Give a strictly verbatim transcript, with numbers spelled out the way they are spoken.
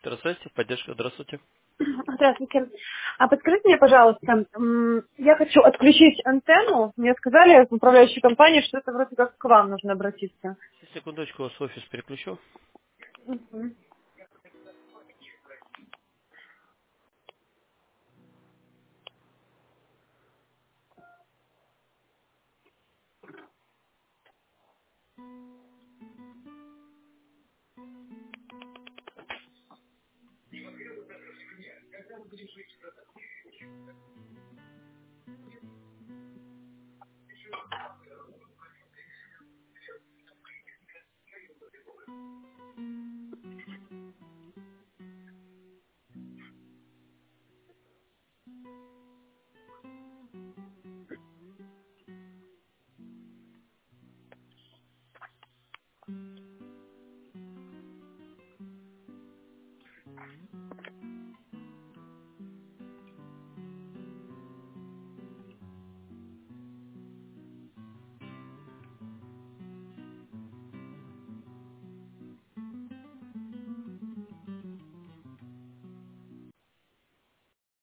Здравствуйте, поддержка, здравствуйте. Здравствуйте. А подскажите мне, пожалуйста, м, я хочу отключить антенну. Мне сказали в управляющей компании, что это вроде как к вам нужно обратиться. Секундочку, вас в офис переключу. Мгм.